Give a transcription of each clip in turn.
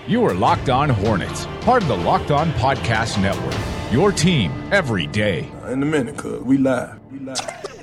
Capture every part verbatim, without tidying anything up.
You are Locked On Hornets, part of the Locked On Podcast Network. Your team every day. In a minute, cuz we live. We live.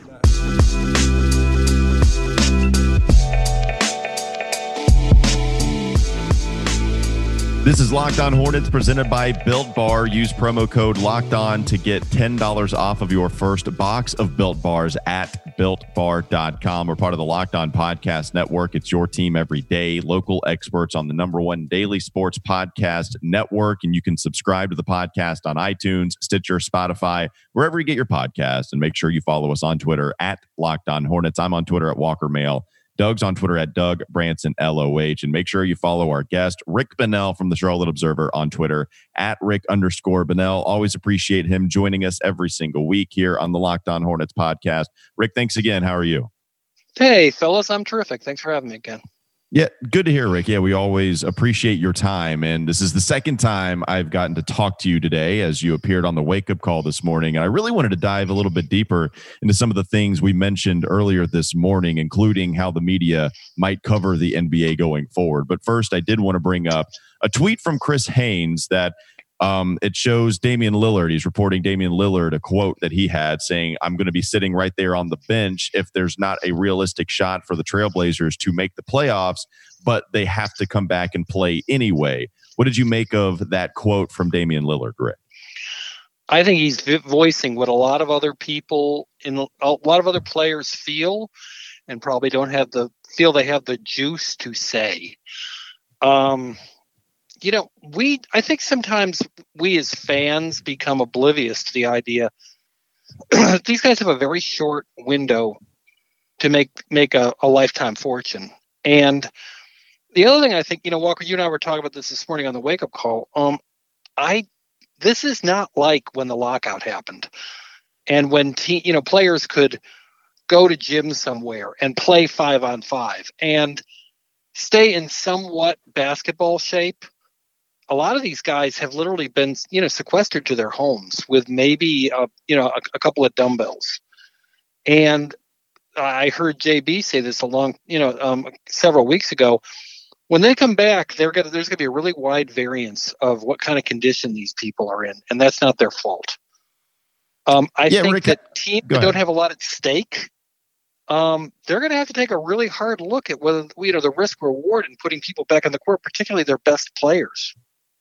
This is Locked On Hornets presented by Built Bar. Use promo code Locked On to get ten dollars off of your first box of Built Bars at built bar dot com. We're part of the Locked On Podcast Network. It's your team every day. Local experts on the number one daily sports podcast network. And you can subscribe to the podcast on iTunes, Stitcher, Spotify, wherever you get your podcast. And make sure you follow us on Twitter at Locked On Hornets. I'm on Twitter at Walker Mail. Doug's on Twitter at Doug Branson, L O H. And make sure you follow our guest, Rick Bonnell from the Charlotte Observer, on Twitter at Rick underscore Bonnell. Always appreciate him joining us every single week here on the Locked On Hornets podcast. Rick, thanks again. How are you? Hey, fellas. I'm terrific. Thanks for having me again. Yeah, good to hear, Rick. Yeah, we always appreciate your time. And this is the second time I've gotten to talk to you today as you appeared on the wake-up call this morning. And I really wanted to dive a little bit deeper into some of the things we mentioned earlier this morning, including how the media might cover the N B A going forward. But first, I did want to bring up a tweet from Chris Haynes that Um, it shows Damian Lillard. He's reporting Damian Lillard, a quote that he had saying, I'm going to be sitting right there on the bench if there's not a realistic shot for the Trailblazers to make the playoffs, but they have to come back and play anyway. What did you make of that quote from Damian Lillard, Rick? I think he's voicing what a lot of other people in a lot of other players feel and probably don't have the feel they have the juice to say. Um, You know, we, I think sometimes we as fans become oblivious to the idea these guys have a very short window to make, make a, a lifetime fortune. And the other thing I think, you know, Walker, you and I were talking about this this morning on the wake up call. Um, I, this is not like when the lockout happened and when, te- you know, players could go to gym somewhere and play five on five and stay in somewhat basketball shape. A lot of these guys have literally been, you know, sequestered to their homes with maybe, uh, you know, a, a couple of dumbbells. And I heard J B say this a long, you know, um, several weeks ago. When they come back, they're gonna, there's going to be a really wide variance of what kind of condition these people are in, and that's not their fault. Um, I yeah, think Rick, that teams that don't have a lot at stake, um, they're going to have to take a really hard look at whether, you know, the risk reward in putting people back on the court, particularly their best players.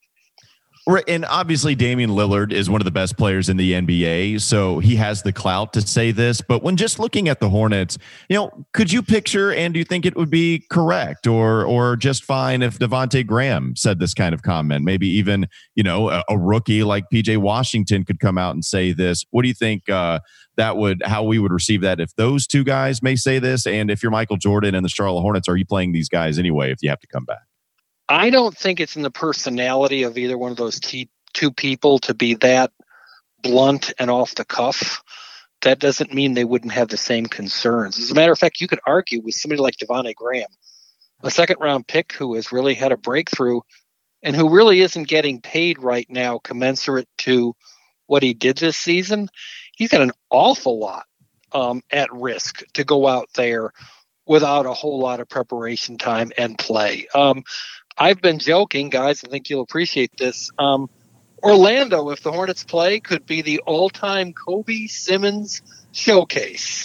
Right, and obviously Damian Lillard is one of the best players in the N B A, so he has the clout to say this. But when just looking at the Hornets, you know, could you picture, and do you think it would be correct or or just fine if Devontae Graham said this kind of comment? Maybe even, you know, a, a rookie like P J Washington could come out and say this. What do you think uh, that would, how we would receive that if those two guys may say this? And if you're Michael Jordan and the Charlotte Hornets, are you playing these guys anyway if you have to come back? I don't think it's in the personality of either one of those t- two people to be that blunt and off the cuff. That doesn't mean they wouldn't have the same concerns. As a matter of fact, you could argue with somebody like Devontae Graham, a second round pick who has really had a breakthrough and who really isn't getting paid right now commensurate to what he did this season. He's got an awful lot um, at risk to go out there without a whole lot of preparation time and play. Um, I've been joking, guys. I think you'll appreciate this. Um, Orlando, if the Hornets play, could be the all-time Kobe Simmons showcase.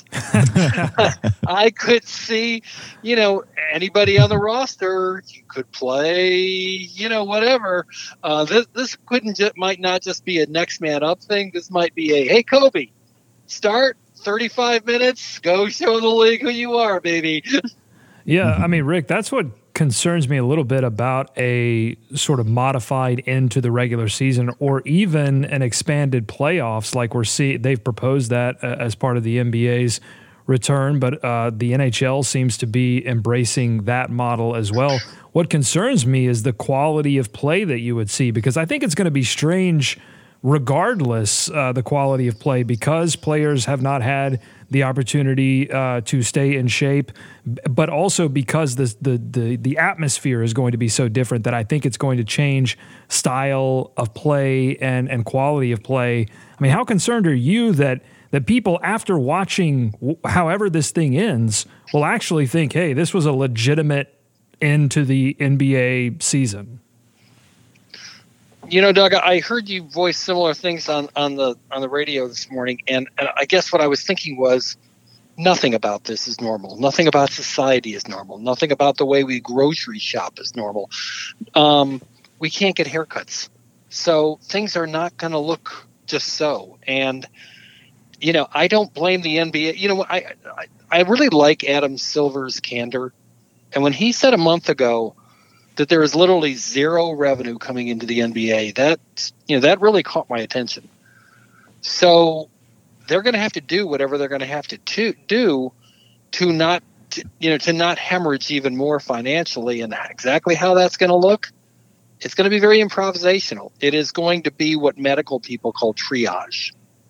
I could see, you know, anybody on the roster. You could play, you know, whatever. Uh, this this couldn't just, might not just be a next man up thing. This might be a, hey, Kobe, start thirty-five minutes. Go show the league who you are, baby. Yeah, I mean, Rick, that's what concerns me a little bit about a sort of modified end to the regular season or even an expanded playoffs like we're seeing. They've proposed that uh, as part of the N B A's return, but uh, the N H L seems to be embracing that model as well. What concerns me is the quality of play that you would see, because I think it's going to be strange regardless uh, the quality of play, because players have not had the opportunity uh, to stay in shape, but also because the, the the the atmosphere is going to be so different that I think it's going to change style of play and and quality of play. I mean, how concerned are you that that people, after watching however this thing ends, will actually think, hey, this was a legitimate end to the N B A season? You know, Doug, I heard you voice similar things on, on the on the radio this morning, and, and I guess what I was thinking was nothing about this is normal. Nothing about society is normal. Nothing about the way we grocery shop is normal. Um, we can't get haircuts. So things are not going to look just so. And, you know, I don't blame the N B A. You know, I, I, I really like Adam Silver's candor. And when he said a month ago that there is literally zero revenue coming into the N B A, that, you know, that really caught my attention. So they're going to have to do whatever they're going to have to, to do to not, to, you know, to not hemorrhage even more financially. And exactly how that's going to look, it's going to be very improvisational. It is going to be what medical people call triage.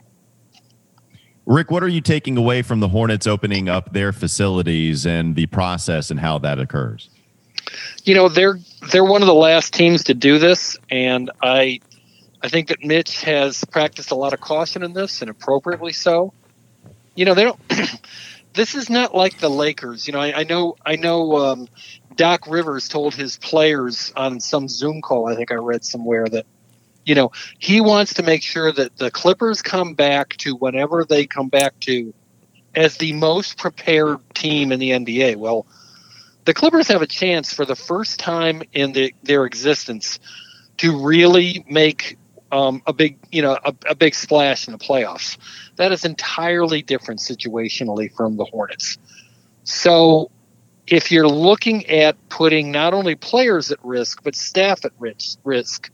Rick, what are you taking away from the Hornets opening up their facilities and the process and how that occurs? You know, they're they're one of the last teams to do this, and I I think that Mitch has practiced a lot of caution in this, and appropriately so. You know, they don't. This is not like the Lakers. You know, I, I know I know um, Doc Rivers told his players on some Zoom call, I think I read somewhere, that, you know, he wants to make sure that the Clippers come back to whenever they come back to as the most prepared team in the N B A. Well, the Clippers have a chance for the first time in the, their existence to really make um, a big, you know, a, a big splash in the playoffs. That is entirely different situationally from the Hornets. So if you're looking at putting not only players at risk, but staff at risk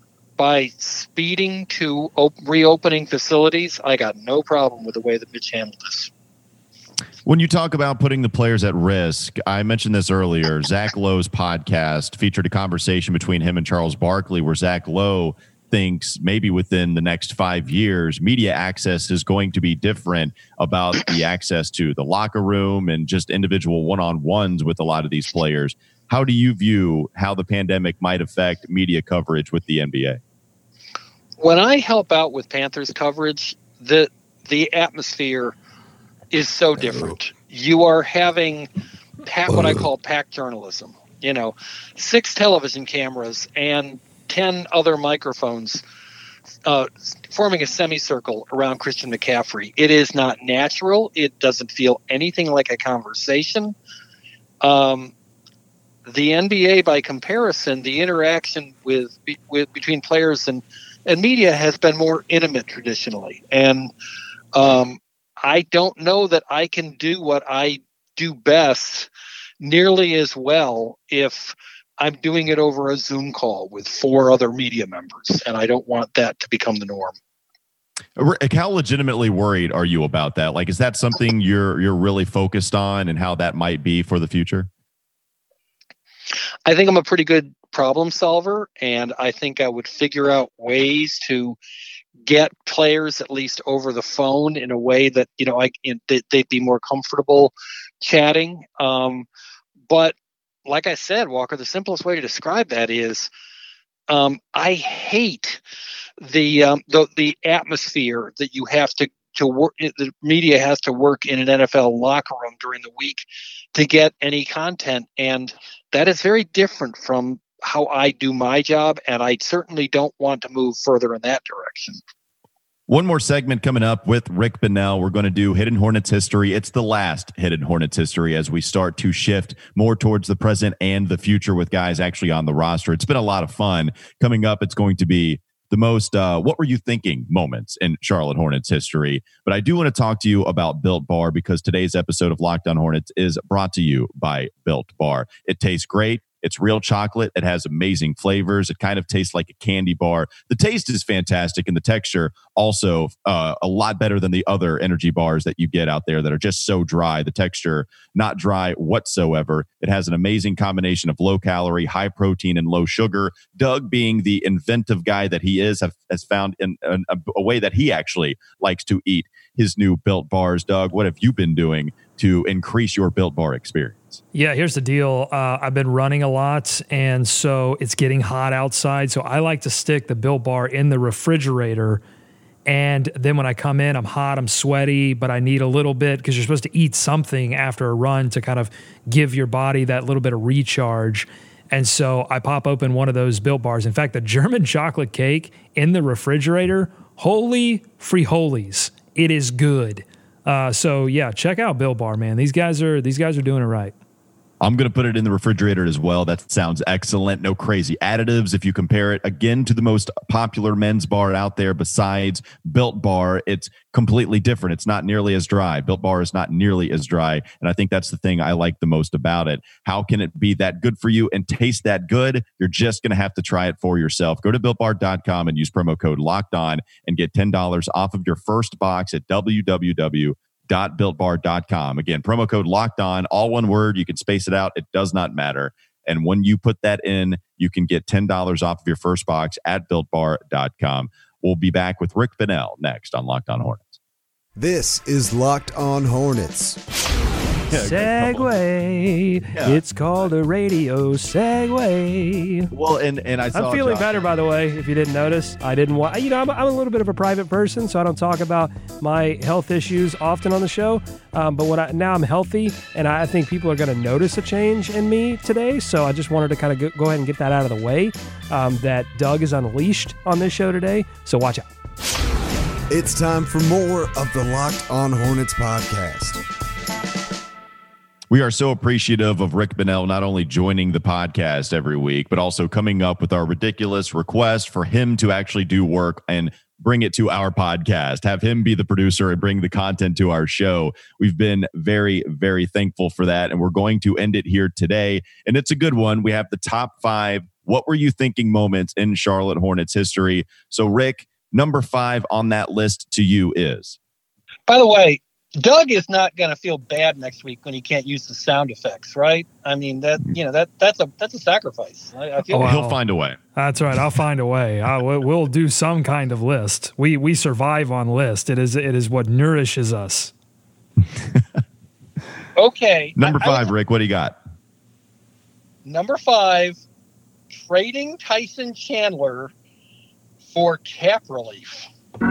by speeding to op- reopening facilities, I got no problem with the way that Mitch handled this. When you talk about putting the players at risk, I mentioned this earlier. Zach Lowe's podcast featured a conversation between him and Charles Barkley where Zach Lowe thinks maybe within the next five years, media access is going to be different about the access to the locker room and just individual one-on-ones with a lot of these players. How do you view how the pandemic might affect media coverage with the N B A? When I help out with Panthers coverage, the the atmosphere is so different. You are having pack, what I call pack journalism. You know, six television cameras and ten other microphones uh, forming a semicircle around Christian McCaffrey. It is not natural. It doesn't feel anything like a conversation. Um, the N B A, by comparison, the interaction with, with between players and, and media has been more intimate traditionally. And um, I don't know that I can do what I do best nearly as well if I'm doing it over a Zoom call with four other media members, and I don't want that to become the norm. Rick, how legitimately worried are you about that? Like, is that something you're you're really focused on and how that might be for the future? I think I'm a pretty good problem solver, and I think I would figure out ways to get players at least over the phone in a way that, you know, I they'd be more comfortable chatting. Um, but like I said, Walker, the simplest way to describe that is um, I hate the, um, the the atmosphere that you have to to work. The media has to work in an N F L locker room during the week to get any content, and that is very different from how I do my job, and I certainly don't want to move further in that direction. One more segment coming up with Rick Bonnell. We're going to do Hidden Hornets history. It's the last Hidden Hornets history as we start to shift more towards the present and the future with guys actually on the roster. It's been a lot of fun. Coming up, it's going to be the most uh, what were you thinking moments in Charlotte Hornets history. But I do want to talk to you about Built Bar because today's episode of Locked On Hornets is brought to you by Built Bar. It tastes great. It's real chocolate. It has amazing flavors. It kind of tastes like a candy bar. The taste is fantastic, and the texture also uh, a lot better than the other energy bars that you get out there that are just so dry. The texture, not dry whatsoever. It has an amazing combination of low calorie, high protein, and low sugar. Doug, being the inventive guy that he is, have, has found in, in a, a way that he actually likes to eat his new Built Bars. Doug, what have you been doing to increase your Built Bar experience? Yeah, here's the deal. Uh, I've been running a lot, and so it's getting hot outside. So I like to stick the Built Bar in the refrigerator. And then when I come in, I'm hot, I'm sweaty, but I need a little bit because you're supposed to eat something after a run to kind of give your body that little bit of recharge. And so I pop open one of those Built Bars. In fact, the German chocolate cake in the refrigerator, holy friholies, it is good. Uh, so yeah, check out Built Bar, man. These guys are these guys are doing it right. I'm going to put it in the refrigerator as well. That sounds excellent. No crazy additives. If you compare it again to the most popular men's bar out there besides Built Bar, it's completely different. It's not nearly as dry. Built Bar is not nearly as dry. And I think that's the thing I like the most about it. How can it be that good for you and taste that good? You're just going to have to try it for yourself. Go to built bar dot com and use promo code Locked On and get ten dollars off of your first box at w w w dot built bar dot com. Again, promo code Locked On, all one word. You can space it out. It does not matter. And when you put that in, you can get ten dollars off of your first box at built bar dot com. We'll be back with Rick Bonnell next on Locked On Hornets. This is Locked On Hornets. Segway. Yeah. It's called a radio segway. Well, and, and I saw I'm feeling Josh- better, by the way, if you didn't notice. I didn't want, you know, I'm, I'm a little bit of a private person, so I don't talk about my health issues often on the show. Um, but when I, now I'm healthy, and I think people are going to notice a change in me today. So I just wanted to kind of go, go ahead and get that out of the way, um, that Doug is unleashed on this show today. So watch out. It's time for more of the Locked On Hornets podcast. We are so appreciative of Rick Bonnell not only joining the podcast every week, but also coming up with our ridiculous request for him to actually do work and bring it to our podcast, have him be the producer and bring the content to our show. We've been very, very thankful for that, and we're going to end it here today. And it's a good one. We have the top five what were you thinking moments in Charlotte Hornets history. So, Rick, number five on that list to you is? By the way, Doug is not going to feel bad next week when he can't use the sound effects, right? I mean, that you know that that's a that's a sacrifice. I, I feel Oh, Well, wow. he'll find a way. That's right. I'll find a way. I, we'll do some kind of list. We we survive on list. It is it is what nourishes us. Okay. Number I- I five, was- Rick, what do you got? Number five, trading Tyson Chandler for cap relief.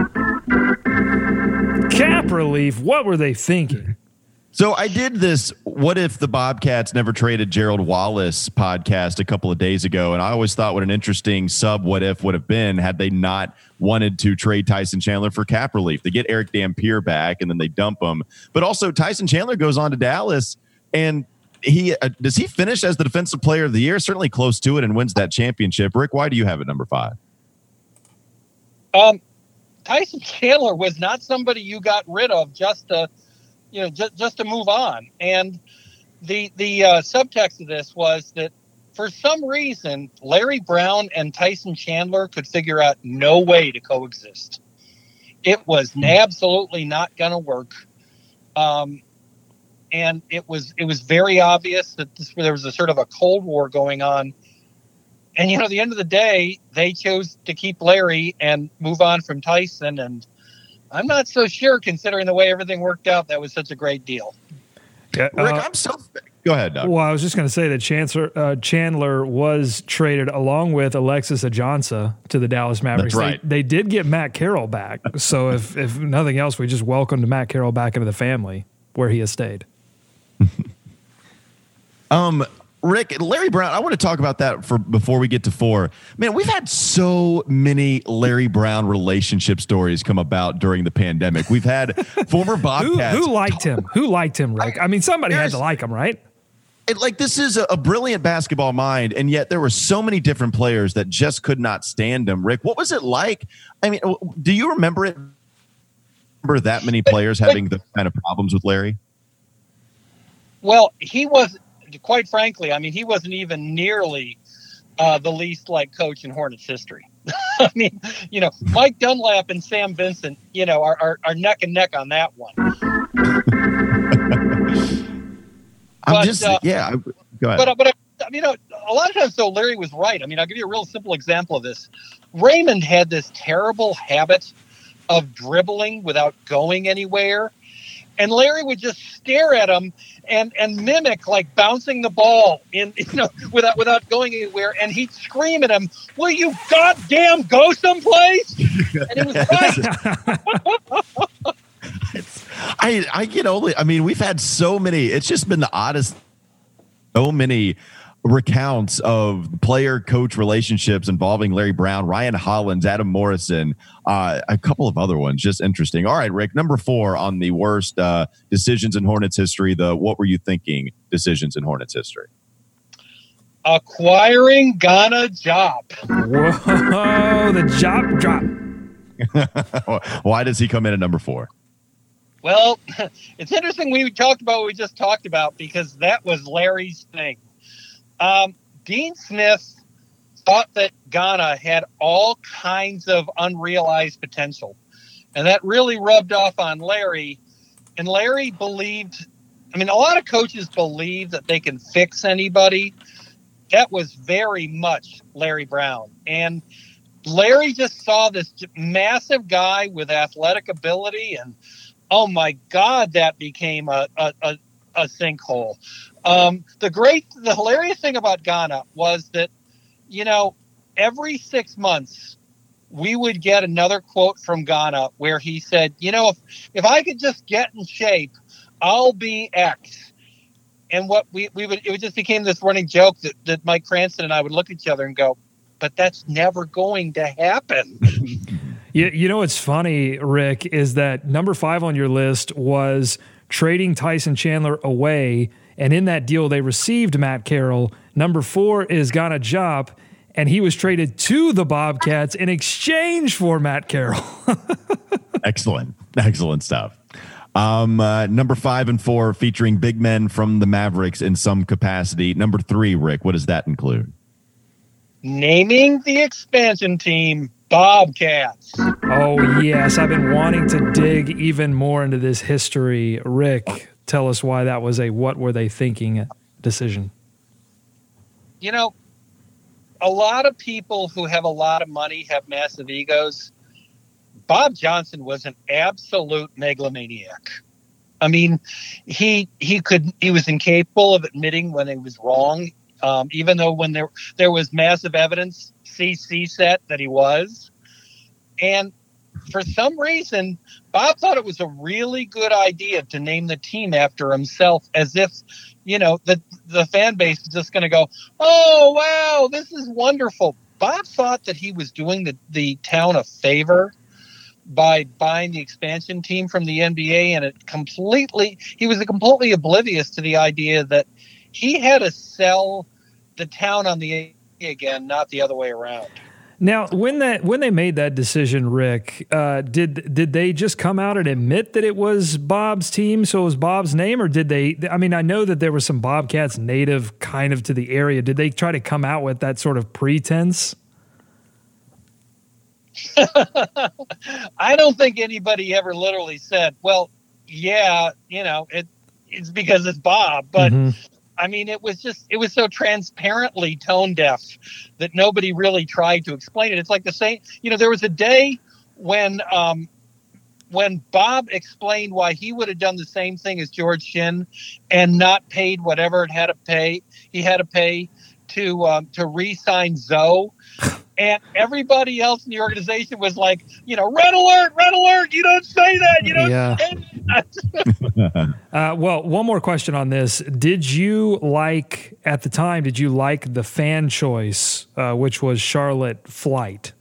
Cap relief. What were they thinking? So I did this What If the Bobcats Never Traded Gerald Wallace podcast a couple of days ago, and I always thought what an interesting sub what if would have been had they not wanted to trade Tyson Chandler for cap relief. They get Eric Dampier back, and then they dump him. But also Tyson Chandler goes on to Dallas, and he uh, does he finish as the Defensive Player of the Year? Certainly close to it, and wins that championship. Rick, why do you have it number five? Um, Tyson Chandler was not somebody you got rid of just to, you know, just, just to move on. And the the uh, subtext of this was that for some reason, Larry Brown and Tyson Chandler could figure out no way to coexist. It was absolutely not going to work. Um, and it was it was very obvious that this, there was a sort of a Cold War going on. And, you know, at the end of the day, they chose to keep Larry and move on from Tyson. And I'm not so sure, considering the way everything worked out, that was such a great deal. Yeah, Rick, uh, I'm so go ahead, Doug. Well, I was just going to say that Chancellor, uh, Chandler was traded along with Alexis Ajonsa to the Dallas Mavericks. That's right. They, they did get Matt Carroll back. So if, if nothing else, we just welcomed Matt Carroll back into the family where he has stayed. Um, Rick, Larry Brown, I want to talk about that for before we get to four. Man, we've had so many Larry Brown relationship stories come about during the pandemic. We've had former Who, Bobcats. who liked him? Who liked him, Rick? I mean, somebody had to like him, right? It, like, this is a, a brilliant basketball mind, and yet there were so many different players that just could not stand him. Rick, what was it like? I mean, do you remember it? Remember that many players having the kind of problems with Larry? Well, he was, quite frankly, I mean, he wasn't even nearly uh, the least like coach in Hornets history. I mean, you know, Mike Dunlap and Sam Vincent, you know, are, are, are neck and neck on that one. I'm But, just, uh, yeah, I, go ahead. But, uh, but uh, you know, a lot of times, though, Larry was right. I mean, I'll give you a real simple example of this. Raymond had this terrible habit of dribbling without going anywhere. And Larry would just stare at him and, and mimic like bouncing the ball in, you know, without without going anywhere. And he'd scream at him, "Will you goddamn go someplace?" And it was right. I, I can only, I mean, we've had so many, it's just been the oddest, so many recounts of player-coach relationships involving Larry Brown, Ryan Hollins, Adam Morrison, uh, a couple of other ones. Just interesting. All right, Rick, number four on the worst uh, decisions in Hornets history, the what were you thinking decisions in Hornets history? Acquiring Ghana Diop. Whoa, the Diop drop. Why does he come in at number four? Well, it's interesting we talked about what we just talked about because that was Larry's thing. Um, Dean Smith thought that Ghana had all kinds of unrealized potential, and that really rubbed off on Larry. And Larry believed, I mean, a lot of coaches believe that they can fix anybody. That was very much Larry Brown. And Larry just saw this massive guy with athletic ability, and oh my God, that became a a, a, a sinkhole. Um, the great, the hilarious thing about Ghana was that, you know, every six months we would get another quote from Ghana where he said, you know, if if I could just get in shape, I'll be X. And what we we would it just became this running joke that that Mike Cranston and I would look at each other and go, but that's never going to happen. You, you know what's funny, Rick, is that number five on your list was trading Tyson Chandler away, and in that deal they received Matt Carroll. Number four is Ghana Diop, and he was traded to the Bobcats in exchange for Matt Carroll. Excellent. Excellent stuff. Um, uh, number five and four featuring big men from the Mavericks in some capacity. Number three, Rick, what does that include? Naming the expansion team Bobcats. Oh, yes. I've been wanting to dig even more into this history. Rick, tell us why that was a what were they thinking decision. You know, a lot of people who have a lot of money have massive egos. Bob Johnson was an absolute megalomaniac. I mean, he he could he was incapable of admitting when he was wrong. Um, even though when there there was massive evidence, C C set that he was. And for some reason, Bob thought it was a really good idea to name the team after himself, as if, you know, the, the fan base is just going to go, oh, wow, this is wonderful. Bob thought that he was doing the, the town a favor by buying the expansion team from the N B A, and it completely, he was completely oblivious to the idea that he had to sell the town on the A again, not the other way around. Now, when that when they made that decision, Rick, uh, did did they just come out and admit that it was Bob's team, so it was Bob's name, or did they? I mean, I know that there were some Bobcats native kind of to the area. Did they try to come out with that sort of pretense? I don't think anybody ever literally said, "Well, yeah, you know, it it's because it's Bob," but. Mm-hmm. I mean, it was just, it was so transparently tone deaf that nobody really tried to explain it. It's like the same, you know, there was a day when, um, when Bob explained why he would have done the same thing as George Shinn and not paid whatever it had to pay, he had to pay to, um, to re-sign Zoe. And everybody else in the organization was like, you know, red alert, red alert. You don't say that. You don't yeah. say that. uh, well, one more question on this. Did you like, at the time, did you like the fan choice, uh, which was Charlotte Flight?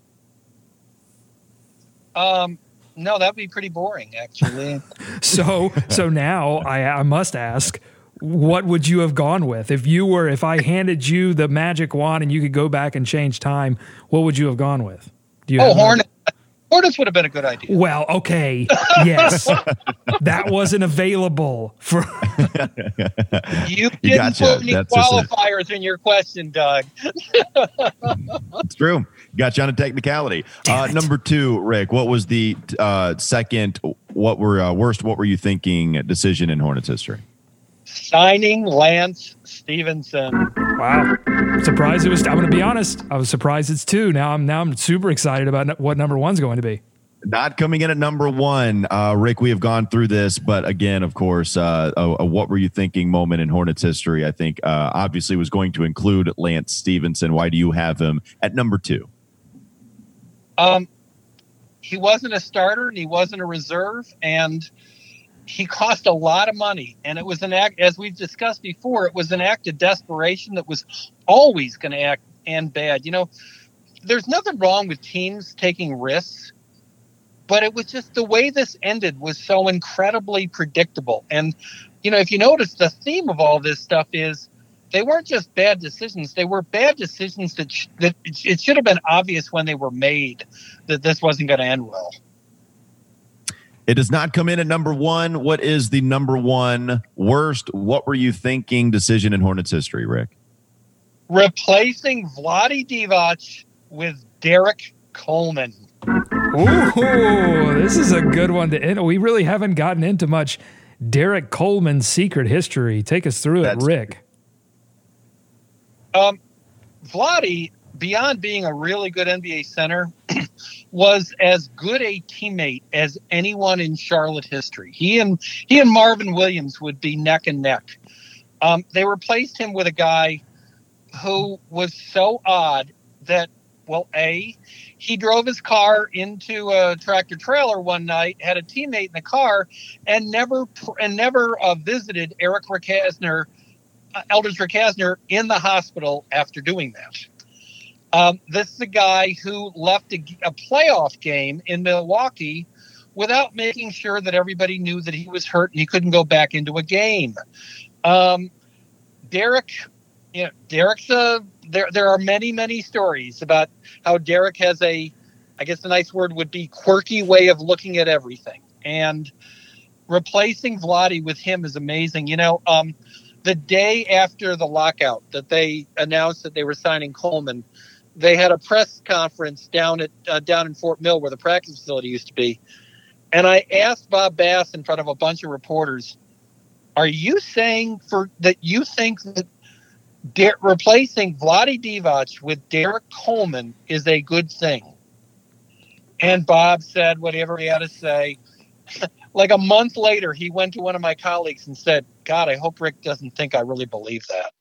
Um, no, that'd be pretty boring, actually. so, so now I, I must ask, what would you have gone with if you were, if I handed you the magic wand and you could go back and change time, what would you have gone with? Do you oh, have Hornets. Hornets would have been a good idea. Well, okay. Yes. That wasn't available for. You didn't you gotcha. put any That's qualifiers in your question, Doug. It's true. Got you on a technicality. Uh, number two, Rick, what was the uh, second, what were uh, worst, what were you thinking decision in Hornets history? Signing Lance Stevenson. Wow. Surprised it was, I'm going to be honest, I was surprised it's two. Now I'm now I'm super excited about what number one's going to be. Not coming in at number one. Uh, Rick, we have gone through this, but again, of course, uh, a, a what were you thinking moment in Hornets history, I think uh, obviously was going to include Lance Stevenson. Why do you have him at number two? Um, he wasn't a starter and he wasn't a reserve, and he cost a lot of money, and it was an act, as we've discussed before, it was an act of desperation that was always going to act and bad. You know, there's nothing wrong with teams taking risks, but it was just the way this ended was so incredibly predictable. And, you know, if you notice, the theme of all this stuff is they weren't just bad decisions. They were bad decisions that, sh- that it should have been obvious when they were made that this wasn't going to end well. It does not come in at number one. What is the number one worst? What were you thinking decision in Hornets history, Rick? Replacing Vlade Divac with Derek Coleman. Ooh, this is a good one to end. We really haven't gotten into much Derek Coleman's secret history. Take us through That's- it, Rick. Um, Vlade, beyond being a really good N B A center, was as good a teammate as anyone in Charlotte history. He and he and Marvin Williams would be neck and neck. Um, they replaced him with a guy who was so odd that, well, A, he drove his car into a tractor trailer one night, had a teammate in the car, and never and never uh, visited Eric Rakasner, uh, Eldridge Rakasner in the hospital after doing that. Um, this is a guy who left a, a playoff game in Milwaukee without making sure that everybody knew that he was hurt and he couldn't go back into a game. Um, Derek, you know, Derek's a, there, there are many, many stories about how Derek has a, I guess the nice word would be quirky way of looking at everything. And replacing Vlade with him is amazing. You know, um, the day after the lockout that they announced that they were signing Coleman, they had a press conference down at uh, down in Fort Mill where the practice facility used to be. And I asked Bob Bass in front of a bunch of reporters, are you saying for that you think that De- replacing Vlade Divac with Derek Coleman is a good thing? And Bob said whatever he had to say. Like a month later, he went to one of my colleagues and said, God, I hope Rick doesn't think I really believe that.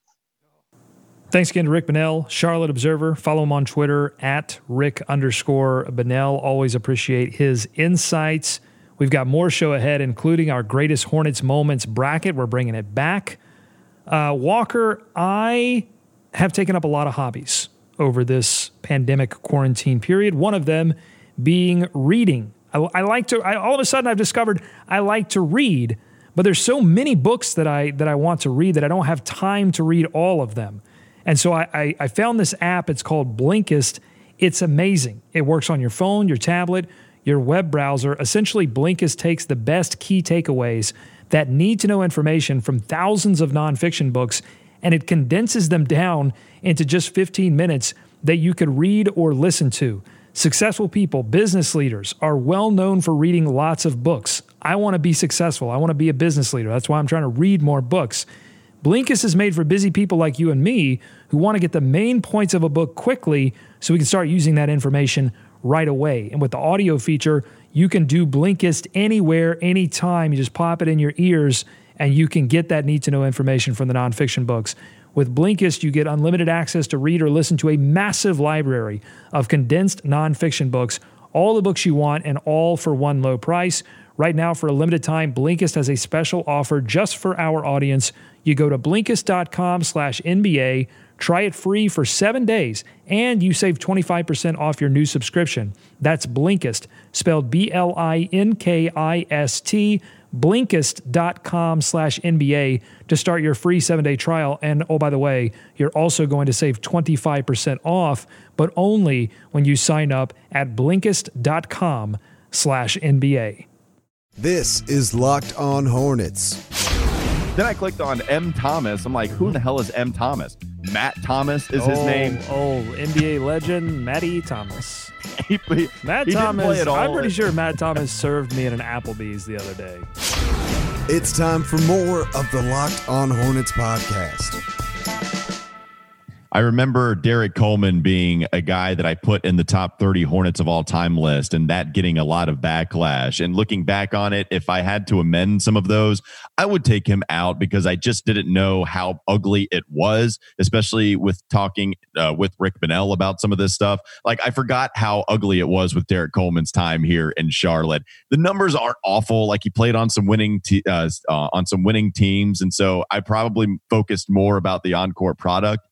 Thanks again to Rick Bonnell, Charlotte Observer. Follow him on Twitter at Rick underscore Bonnell. Always appreciate his insights. We've got more show ahead, including our greatest Hornets moments bracket. We're bringing it back. Uh, Walker, I have taken up a lot of hobbies over this pandemic quarantine period. One of them being reading. I, I like to, I, all of a sudden I've discovered I like to read, but there's so many books that I, that I want to read that I don't have time to read all of them. And so I, I, I found this app. It's called Blinkist. It's amazing. It works on your phone, your tablet, your web browser. Essentially, Blinkist takes the best key takeaways, that need-to-know information from thousands of nonfiction books, and it condenses them down into just fifteen minutes that you could read or listen to. Successful people, business leaders, are well known for reading lots of books. I want to be successful. I want to be a business leader. That's why I'm trying to read more books. Blinkist is made for busy people like you and me who want to get the main points of a book quickly so we can start using that information right away. And with the audio feature, you can do Blinkist anywhere, anytime. You just pop it in your ears and you can get that need-to-know information from the nonfiction books. With Blinkist, you get unlimited access to read or listen to a massive library of condensed nonfiction books, all the books you want, and all for one low price. Right now, for a limited time, Blinkist has a special offer just for our audience. You go to Blinkist.com slash NBA, try it free for seven days, and you save twenty-five percent off your new subscription. That's Blinkist, spelled B L I N K I S T, Blinkist.com slash NBA to start your free seven-day trial. And oh, by the way, you're also going to save twenty-five percent off, but only when you sign up at Blinkist.com slash NBA. This is Locked On Hornets. Then I clicked on M. Thomas. I'm like, who the hell is M. Thomas? Matt Thomas is his oh, name. Oh, N B A legend, Matty Thomas. he, he, Matt he Thomas, didn't play at all. I'm pretty sure Matt Thomas served me at an Applebee's the other day. It's time for more of the Locked On Hornets podcast. I remember Derek Coleman being a guy that I put in the top thirty Hornets of all time list, and that getting a lot of backlash. And looking back on it, if I had to amend some of those, I would take him out because I just didn't know how ugly it was, especially with talking uh, with Rick Bonnell about some of this stuff. Like, I forgot how ugly it was with Derek Coleman's time here in Charlotte. The numbers aren't awful. Like, he played on some winning te- uh, uh, on some winning teams, and so I probably focused more about the on-court product.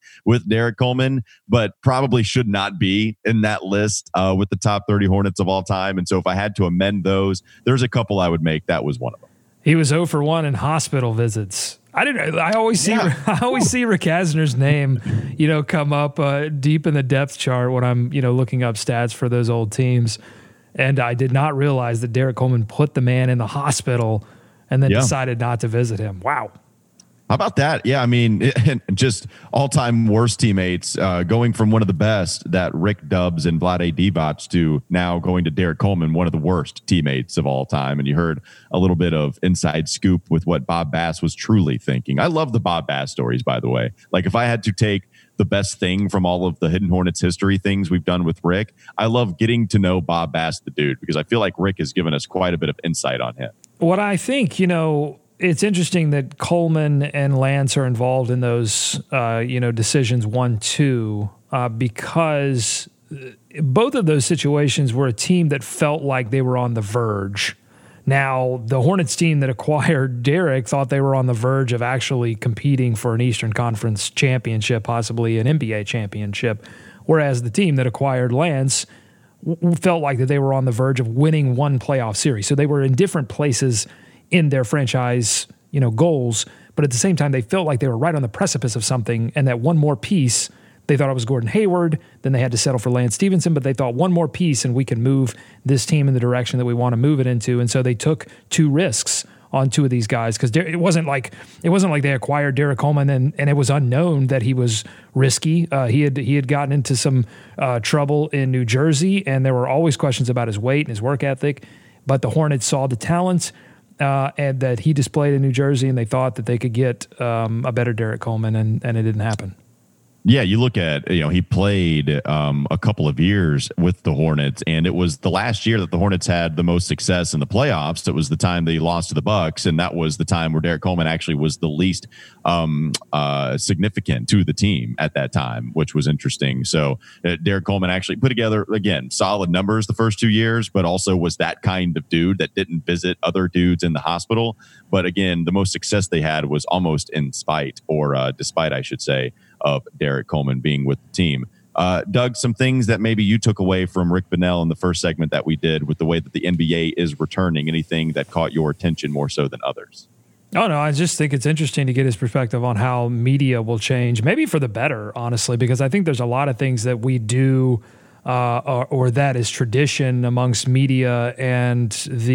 with Derek Coleman, but probably should not be in that list uh, with the top thirty Hornets of all time. And so if I had to amend those, there's a couple I would make. That was one of them. He was zero for one in hospital visits. I didn't. I always see. Yeah. I always see Rick Hasner's name, you know, come up uh, deep in the depth chart when I'm, you know, looking up stats for those old teams. And I did not realize that Derek Coleman put the man in the hospital and then yeah. decided not to visit him. Wow. How about that? Yeah, I mean, it, just all-time worst teammates, uh, going from one of the best, that Rick Dubs and Vlade Divac, to now going to Derek Coleman, one of the worst teammates of all time. And you heard a little bit of inside scoop with what Bob Bass was truly thinking. I love the Bob Bass stories, by the way. Like, if I had to take the best thing from all of the Hidden Hornets history things we've done with Rick, I love getting to know Bob Bass, the dude, because I feel like Rick has given us quite a bit of insight on him. What I think, you know, it's interesting that Coleman and Lance are involved in those, uh, you know, decisions one, two, uh, because both of those situations were a team that felt like they were on the verge. Now, the Hornets team that acquired Derek thought they were on the verge of actually competing for an Eastern Conference championship, possibly an N B A championship, whereas the team that acquired Lance w- felt like that they were on the verge of winning one playoff series. So they were in different places in their franchise, you know, goals, but at the same time, they felt like they were right on the precipice of something, and that one more piece, they thought it was Gordon Hayward, then they had to settle for Lance Stevenson, but they thought one more piece and we can move this team in the direction that we want to move it into, and so they took two risks on two of these guys, because it wasn't like it wasn't like they acquired Derek Coleman and, and it was unknown that he was risky. Uh, he had he had gotten into some uh, trouble in New Jersey, and there were always questions about his weight and his work ethic, but the Hornets saw the talent Uh, and that he displayed in New Jersey, and they thought that they could get um, a better Derek Coleman, and, and it didn't happen. Yeah, you look at, you know, he played um, a couple of years with the Hornets, and it was the last year that the Hornets had the most success in the playoffs. It was the time they lost to the Bucks, and that was the time where Derek Coleman actually was the least um, uh, significant to the team at that time, which was interesting. So uh, Derek Coleman actually put together, again, solid numbers the first two years, but also was that kind of dude that didn't visit other dudes in the hospital. But again, the most success they had was almost in spite, or uh, despite, I should say, of Derek Coleman being with the team. Uh, Doug, some things that maybe you took away from Rick Bonnell in the first segment that we did with the way that the N B A is returning, anything that caught your attention more so than others? Oh, no, I just think it's interesting to get his perspective on how media will change, maybe for the better, honestly, because I think there's a lot of things that we do uh, or, or that is tradition amongst media and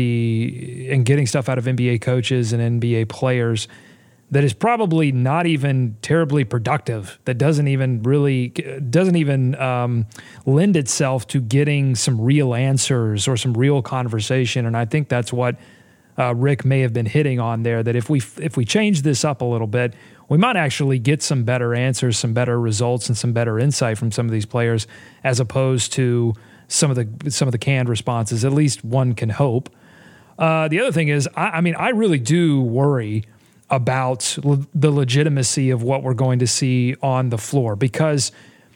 the and getting stuff out of N B A coaches and N B A players that is probably not even terribly productive, that doesn't even really, doesn't even um, lend itself to getting some real answers or some real conversation. And I think that's what uh, Rick may have been hitting on there, that if we if we change this up a little bit, we might actually get some better answers, some better results, and some better insight from some of these players, as opposed to some of the some of the canned responses. At least one can hope. Uh, the other thing is, I, I mean, I really do worry about le- the legitimacy of what we're going to see on the floor, because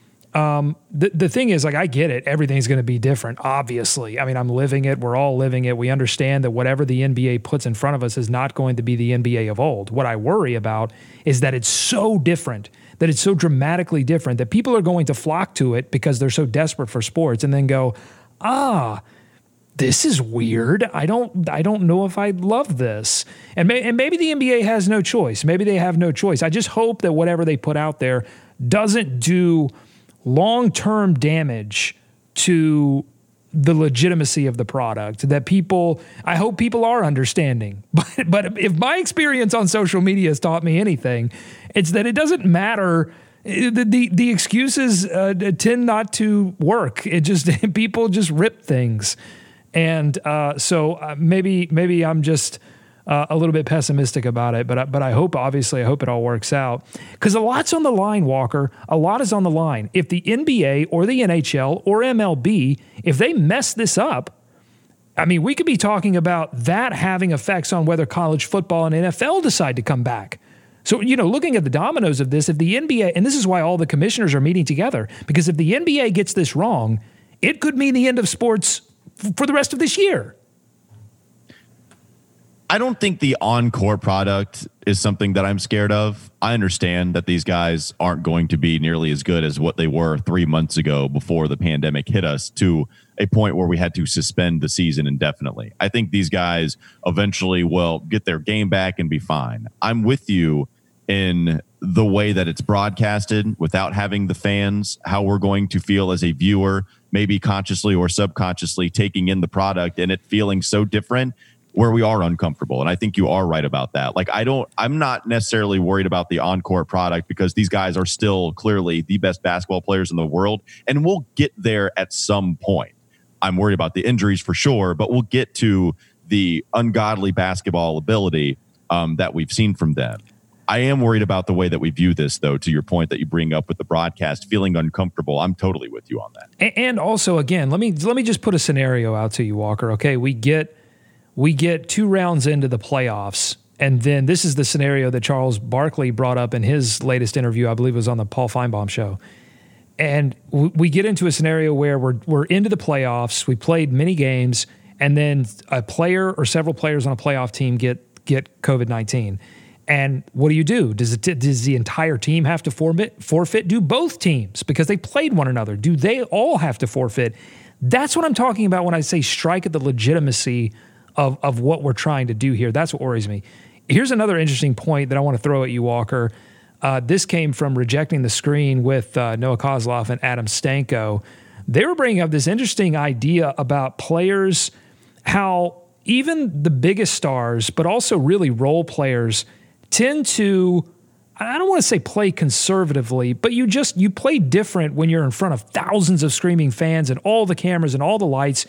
um, the the thing is, like, I get it. Everything's going to be different, obviously. I mean, I'm living it. We're all living it. We understand that whatever the N B A puts in front of us is not going to be the N B A of old. What I worry about is that it's so different, that it's so dramatically different, that people are going to flock to it because they're so desperate for sports, and then go, ah, this is weird. I don't I don't know if I love this. And, may, and maybe the N B A has no choice. Maybe they have no choice. I just hope that whatever they put out there doesn't do long-term damage to the legitimacy of the product, that people, I hope people are understanding. But, but if my experience on social media has taught me anything, it's that it doesn't matter. The, the, the excuses uh, tend not to work. It just, people just rip things. And uh, so uh, maybe maybe I'm just uh, a little bit pessimistic about it, but I, but I hope, obviously, I hope it all works out, because a lot's on the line, Walker. A lot is on the line. If the N B A or the N H L or M L B, if they mess this up, I mean, we could be talking about that having effects on whether college football and N F L decide to come back. So, you know, looking at the dominoes of this, if the N B A, and this is why all the commissioners are meeting together, because if the N B A gets this wrong, it could mean the end of sports for the rest of this year. I don't think the on-court product is something that I'm scared of. I understand that these guys aren't going to be nearly as good as what they were three months ago before the pandemic hit us to a point where we had to suspend the season indefinitely. I think these guys eventually will get their game back and be fine. I'm with you in the way that it's broadcasted without having the fans, how we're going to feel as a viewer, maybe consciously or subconsciously taking in the product and it feeling so different where we are uncomfortable. And I think you are right about that. Like, I don't, I'm not necessarily worried about the on-court product because these guys are still clearly the best basketball players in the world. And we'll get there at some point. I'm worried about the injuries for sure, but we'll get to the ungodly basketball ability um, that we've seen from them. I am worried about the way that we view this, though, to your point that you bring up with the broadcast, feeling uncomfortable. I'm totally with you on that. And also, again, let me let me just put a scenario out to you, Walker. Okay, we get we get two rounds into the playoffs, and then this is the scenario that Charles Barkley brought up in his latest interview. I believe it was on the Paul Feinbaum show. And we get into a scenario where we're we're into the playoffs. We played many games, and then a player or several players on a playoff team get get COVID nineteen. And what do you do? Does it does the entire team have to forfeit? Forfeit? Do both teams because they played one another? Do they all have to forfeit? That's what I'm talking about when I say strike at the legitimacy of of what we're trying to do here. That's what worries me. Here's another interesting point that I want to throw at you, Walker. Uh, this came from Rejecting the Screen with uh, Noah Kozlov and Adam Stanko. They were bringing up this interesting idea about players, how even the biggest stars, but also really role players, tend to, I don't want to say play conservatively, but you just, you play different when you're in front of thousands of screaming fans and all the cameras and all the lights.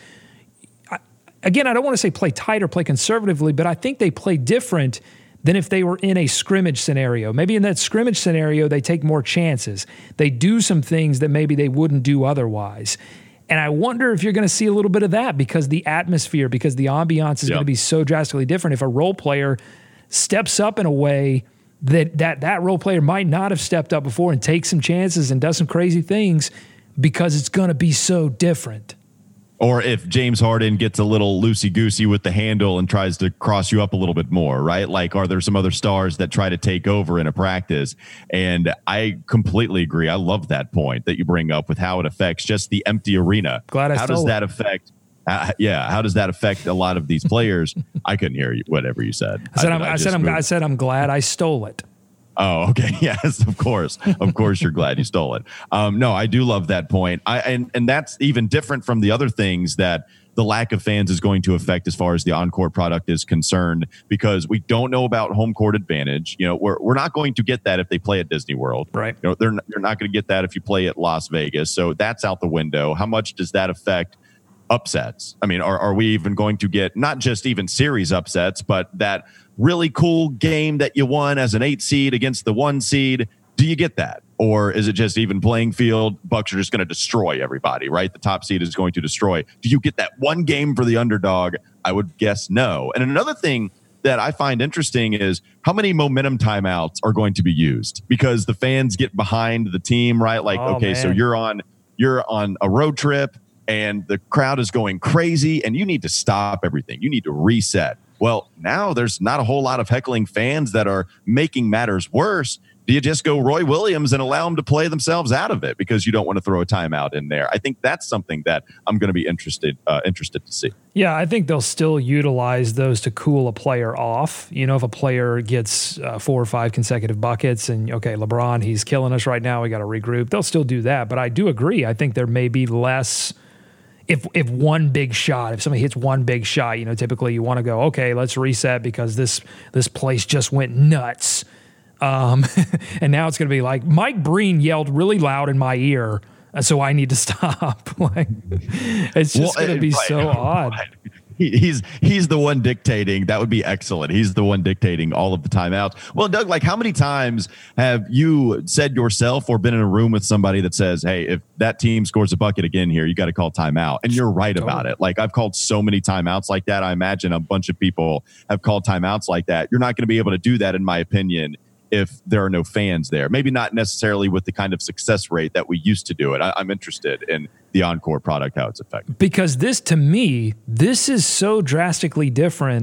I, again, I don't want to say play tight or play conservatively, but I think they play different than if they were in a scrimmage scenario. Maybe in that scrimmage scenario, they take more chances. They do some things that maybe they wouldn't do otherwise. And I wonder if you're going to see a little bit of that because the atmosphere, because the ambiance is yep. going to be so drastically different. If a role player steps up in a way that, that that role player might not have stepped up before and takes some chances and does some crazy things because it's going to be so different. Or if James Harden gets a little loosey-goosey with the handle and tries to cross you up a little bit more, right? Like, are there some other stars that try to take over in a practice? And I completely agree. I love that point that you bring up with how it affects just the empty arena. Glad I How does stole that it. affect... Uh, yeah, how does that affect a lot of these players? I couldn't hear you, whatever you said. I said, I, I'm, I, I said, I'm, I said, I'm glad I stole it. Oh, okay. Yes, of course. Of course, you're glad you stole it. Um, no, I do love that point. I and, and that's even different from the other things that the lack of fans is going to affect as far as the on-court product is concerned, because we don't know about home court advantage. You know, we're we're not going to get that if they play at Disney World. Right. You know, they're not, you're not going to get that if you play at Las Vegas. So that's out the window. How much does that affect upsets? I mean, are, are we even going to get not just even series upsets, but that really cool game that you won as an eight seed against the one seed? Do you get that? Or is it just even playing field? Bucks are just going to destroy everybody, right? The top seed is going to destroy. Do you get that one game for the underdog? I would guess no. And another thing that I find interesting is how many momentum timeouts are going to be used, because the fans get behind the team, right? Like, Oh, okay, man. so you're on you're on a road trip and the crowd is going crazy and you need to stop everything. You need to reset. Well, now there's not a whole lot of heckling fans that are making matters worse. Do you just go Roy Williams and allow them to play themselves out of it because you don't want to throw a timeout in there? I think that's something that I'm going to be interested uh, interested to see. Yeah, I think they'll still utilize those to cool a player off. You know, if a player gets uh, four or five consecutive buckets and, okay, LeBron, he's killing us right now, we got to regroup. They'll still do that. But I do agree. I think there may be less if if one big shot, if somebody hits one big shot, you know, typically you want to go, okay, let's reset because this this place just went nuts. Um, and now it's going to be like Mike Breen yelled really loud in my ear, so I need to stop. Like, it's just Well, going to be right, so right. odd. He- He's he's the one dictating. That would be excellent. He's the one dictating all of the timeouts. Well, Doug, like how many times have you said yourself or been in a room with somebody that says, hey, if that team scores a bucket again here, you got to call timeout. And you're right about it. Like I've called so many timeouts like that. I imagine a bunch of people have called timeouts like that. You're not going to be able to do that, in my opinion, if there are no fans there. Maybe not necessarily with the kind of success rate that we used to do it. I, I'm interested in the Encore product, how it's effective. Because this, to me, this is so drastically different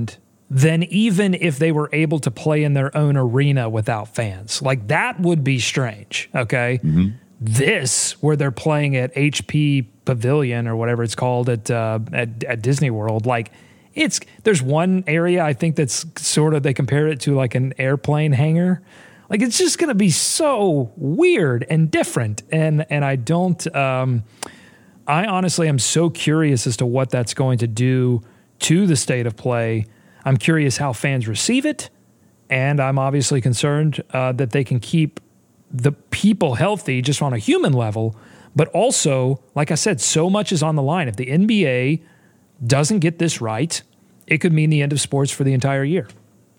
than even if they were able to play in their own arena without fans. Like, that would be strange, okay? Mm-hmm. This, where they're playing at H P Pavilion or whatever it's called at, uh, at at Disney World, like, it's there's one area I think that's sort of, they compare it to like an airplane hangar. Like, it's just going to be so weird and different. And and I don't, um, I honestly am so curious as to what that's going to do to the state of play. I'm curious how fans receive it. And I'm obviously concerned uh, that they can keep the people healthy just on a human level. But also, like I said, so much is on the line. If the N B A doesn't get this right, it could mean the end of sports for the entire year.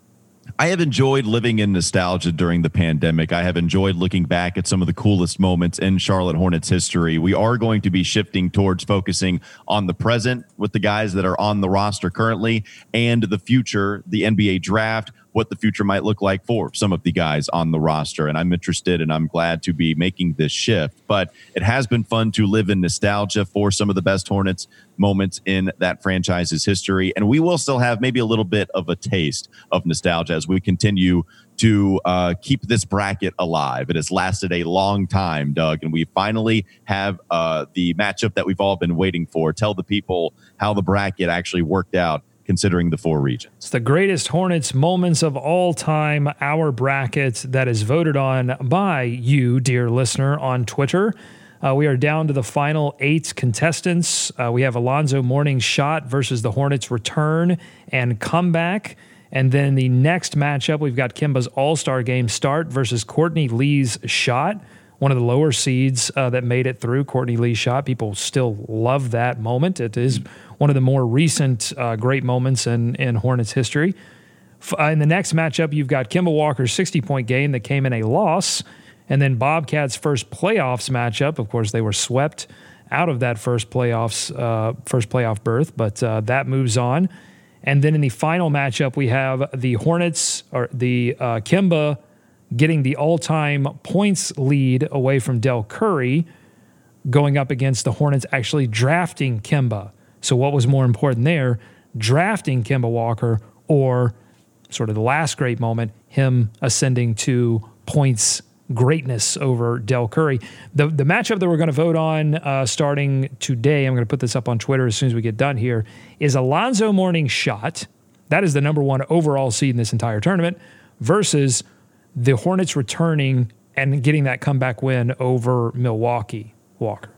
I have enjoyed living in nostalgia during the pandemic. I have enjoyed looking back at some of the coolest moments in Charlotte Hornets history. We are going to be shifting towards focusing on the present with the guys that are on the roster currently, and the future, the N B A draft, what the future might look like for some of the guys on the roster. And I'm interested and I'm glad to be making this shift. But it has been fun to live in nostalgia for some of the best Hornets moments in that franchise's history. And we will still have maybe a little bit of a taste of nostalgia as we continue to uh, keep this bracket alive. It has lasted a long time, Doug, and we finally have uh, the matchup that we've all been waiting for. Tell the people how the bracket actually worked out, considering the four regions. It's the greatest Hornets moments of all time, our bracket that is voted on by you, dear listener, on Twitter. Uh, we are down to the final eight contestants. Uh, we have Alonzo Mourning's shot versus the Hornets' return and comeback. And then the next matchup, we've got Kemba's All-Star Game start versus Courtney Lee's shot, one of the lower seeds uh, that made it through. Courtney Lee's shot. People still love that moment. It is one of the more recent uh, great moments in, in Hornets history. F- uh, in the next matchup, you've got Kemba Walker's sixty-point game that came in a loss, and then Bobcats' first playoffs matchup. Of course, they were swept out of that first playoffs, uh, first playoff berth, but uh, that moves on. And then in the final matchup, we have the Hornets, or the uh, Kemba getting the all-time points lead away from Del Curry, going up against the Hornets actually drafting Kemba. So what was more important there, drafting Kemba Walker, or sort of the last great moment, him ascending to points greatness over Del Curry? The the matchup that we're going to vote on uh, starting today, I'm going to put this up on Twitter as soon as we get done here, is Alonzo Mourning's shot. That is the number one overall seed in this entire tournament, versus the Hornets returning and getting that comeback win over Milwaukee. Walker.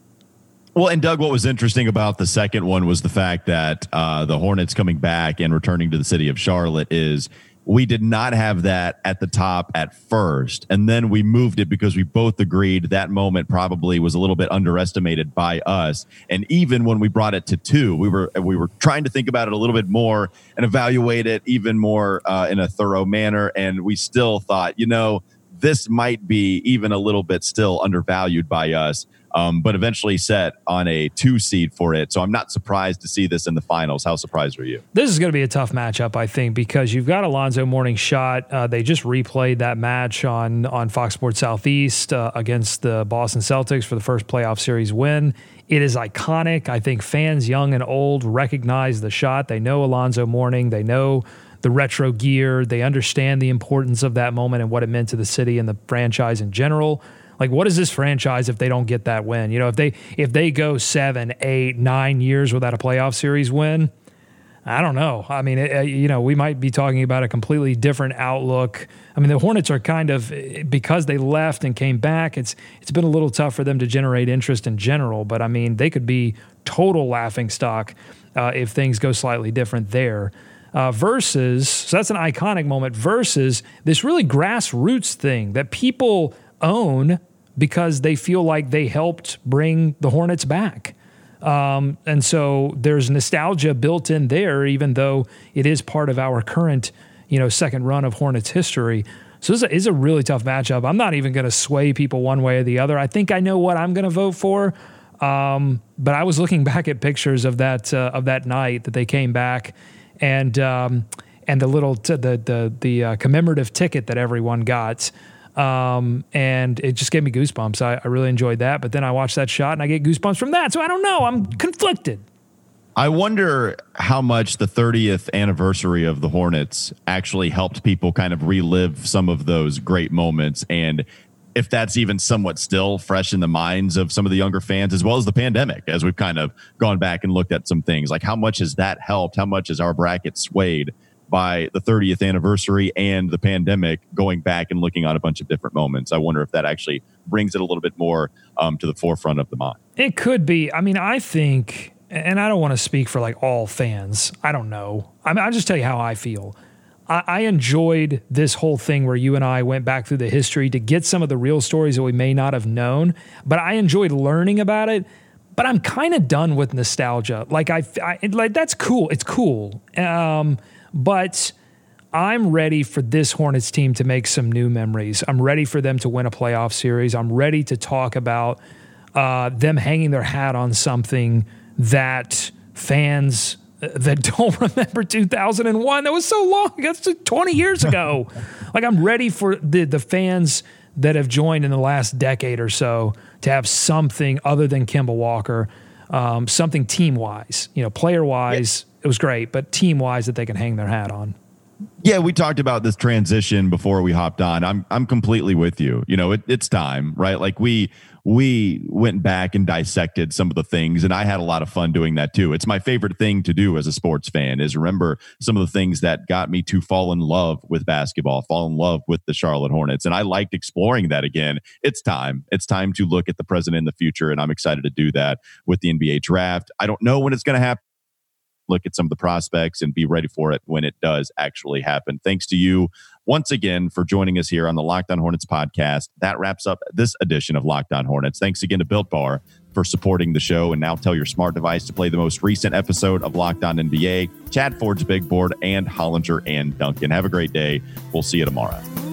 Well, and Doug, what was interesting about the second one was the fact that uh, the Hornets coming back and returning to the city of Charlotte is we did not have that at the top at first. And then we moved it because we both agreed that moment probably was a little bit underestimated by us. And even when we brought it to two, we were we were trying to think about it a little bit more and evaluate it even more uh, in a thorough manner. And we still thought, you know, this might be even a little bit still undervalued by us. Um, but eventually set on a two seed for it. So I'm not surprised to see this in the finals. How surprised are you? This is going to be a tough matchup, I think, because you've got Alonzo Mourning's shot. Uh, they just replayed that match on, on Fox Sports Southeast uh, against the Boston Celtics for the first playoff series win. It is iconic. I think fans, young and old, recognize the shot. They know Alonzo Mourning. They know the retro gear. They understand the importance of that moment and what it meant to the city and the franchise in general. Like, what is this franchise if they don't get that win? You know, if they if they go seven, eight, nine years without a playoff series win, I don't know. I mean, it, you know, we might be talking about a completely different outlook. I mean, the Hornets are kind of, because they left and came back, it's it's been a little tough for them to generate interest in general. But, I mean, they could be total laughingstock uh, if things go slightly different there. Uh, versus, so that's an iconic moment, versus this really grassroots thing that people own because they feel like they helped bring the Hornets back. Um, and so there's nostalgia built in there, even though it is part of our current, you know, second run of Hornets history. So this is a really tough matchup. I'm not even going to sway people one way or the other. I think I know what I'm going to vote for. Um, but I was looking back at pictures of that, uh, of that night that they came back, and, um, and the little, t- the, the, the uh, commemorative ticket that everyone got. Um, and it just gave me goosebumps. I, I really enjoyed that. But then I watched that shot and I get goosebumps from that. So I don't know. I'm conflicted. I wonder how much the thirtieth anniversary of the Hornets actually helped people kind of relive some of those great moments, and if that's even somewhat still fresh in the minds of some of the younger fans, as well as the pandemic, as we've kind of gone back and looked at some things. Like, how much has that helped? How much has our bracket swayed by the thirtieth anniversary and the pandemic, going back and looking on a bunch of different moments? I wonder if that actually brings it a little bit more um, to the forefront of the mind. It could be. I mean, I think... And I don't want to speak for like all fans. I don't know. I mean, I'll just tell you how I feel. I, I enjoyed this whole thing where you and I went back through the history to get some of the real stories that we may not have known, but I enjoyed learning about it. But I'm kind of done with nostalgia. Like I, I like that's cool. It's cool. Um, but I'm ready for this Hornets team to make some new memories. I'm ready for them to win a playoff series. I'm ready to talk about uh, them hanging their hat on something that fans that don't remember two thousand one, that was so long, that's twenty years ago. Like, I'm ready for the, the fans that have joined in the last decade or so to have something other than Kemba Walker, um, something team-wise, you know, player-wise, yeah. It was great, but team-wise that they can hang their hat on. Yeah, we talked about this transition before we hopped on. I'm I'm completely with you. You know, it, it's time, right? Like we we went back and dissected some of the things, and I had a lot of fun doing that too. It's my favorite thing to do as a sports fan, is remember some of the things that got me to fall in love with basketball, fall in love with the Charlotte Hornets. And I liked exploring that again. It's time. It's time to look at the present and the future, and I'm excited to do that with the N B A draft. I don't know when it's going to happen. Look at some of the prospects and be ready for it when it does actually happen. Thanks to you once again for joining us here on the Locked On Hornets podcast. That wraps up this edition of Locked On Hornets. Thanks again to Built Bar for supporting the show. And now tell your smart device to play the most recent episode of Locked On N B A, Chad Ford's Big Board, and Hollinger and Duncan. Have a great day. We'll see you tomorrow.